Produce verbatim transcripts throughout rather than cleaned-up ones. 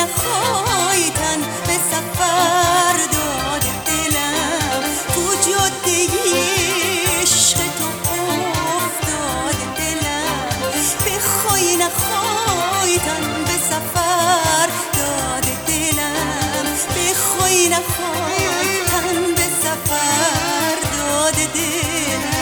نخوای تن به سفر داده دلم، تو جاده عشق تو افتاده دلم، بخوای نخوای تن به سفر داده دلم، بخوای نخوای تن به سفر داده دلم.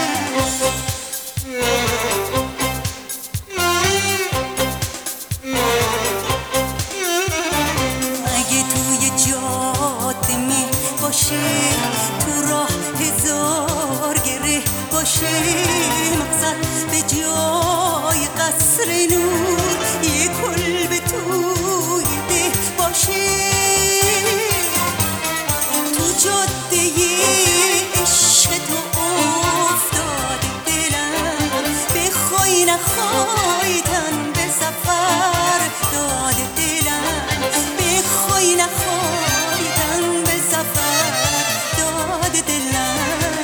تو راه هزار گره باشه، مقصد به جای قصر نور یه کلبه توی ده باشه، تو جاده عشق تو افتاده دلم، بخوای نخوای تن به سفر داده دلم، بخوای نخوای تن به سفر داده دلم.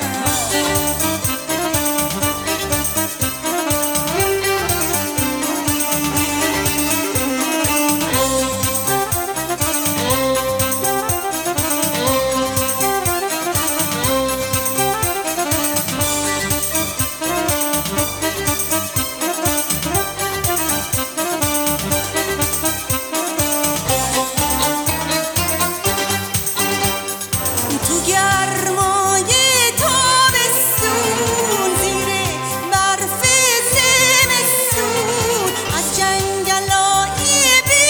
تو گرمای تابستون زیر برف زمستون، از جنگلای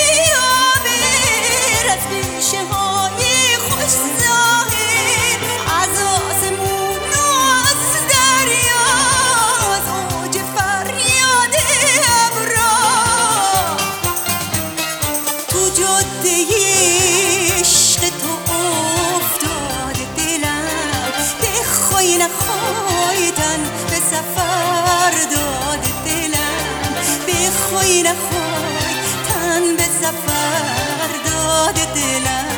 بیابر، از بیشه های خوش ظاهر، از آسمون و از دریا، از اوج فریاد ابرا، تو جاده عشق تو افتاده دلم، بخوای نخوای تن به سفر داده دلم، بخوای نخوای تن به سفر داده دلم.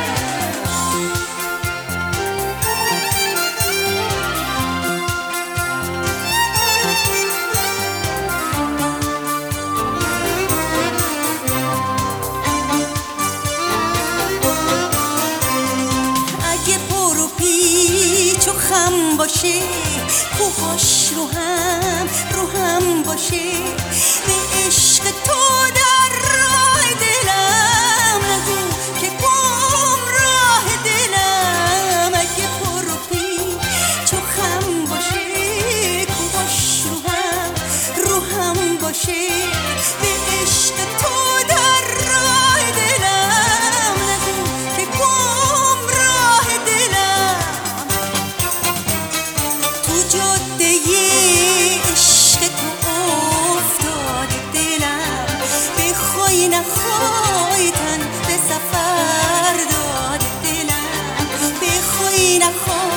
چو خم باشه کوهاش رو هم رو هم باشه، به عشق تو در راه دلم نگو که گمراه دلم، اگه پر و پی چو خم باشه کوهاش رو هم رو هم باشه، به عشق تو در راه دلم نگو که گمراه دلم، تو جاده عشق تو افتاده دلم، بخوای نخوای تن به سفر داده دلم، بخوای نخوای